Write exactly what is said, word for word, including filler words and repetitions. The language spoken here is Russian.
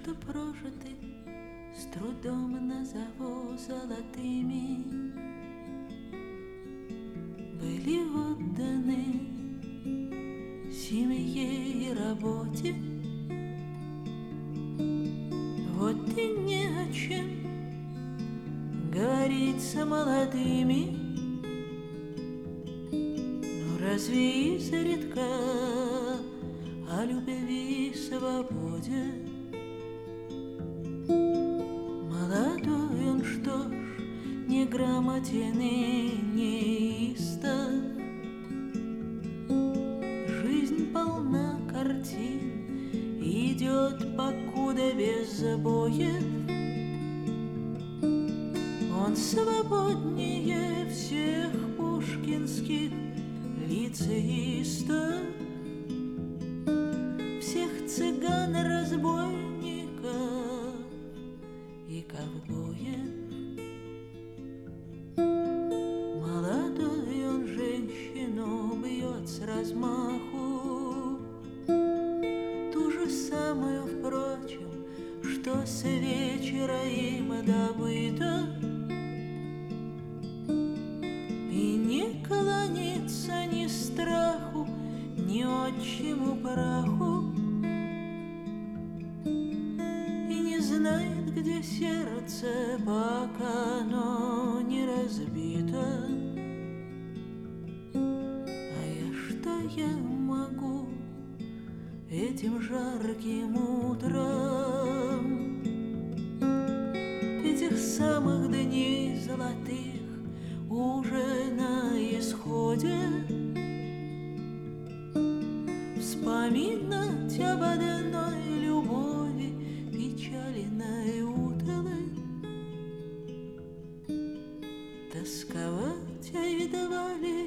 что прожиты, с трудом назову золотыми, были отданы семье и работе. Вот и не о чем говорить с молодыми, но разве изредка о любви и свободе? Молодой он, что ж, неграмотен и неистов, жизнь полна картин, идет покуда без забоев. Он свободнее всех пушкинских лицеистов, всех цыган-разбойников и ковбоев. Молодой он женщину бьет с размаху, ту же самую, впрочем, что с вечера им добыто, и не клонится ни страху, ни отчему праху, и не знает, где сердце, пока оно не разбито. А я что я могу этим жарким утром, этих самых дней золотых уже на исходе, вспоминать об одной любови печальной утлой, тосковать, а едва ли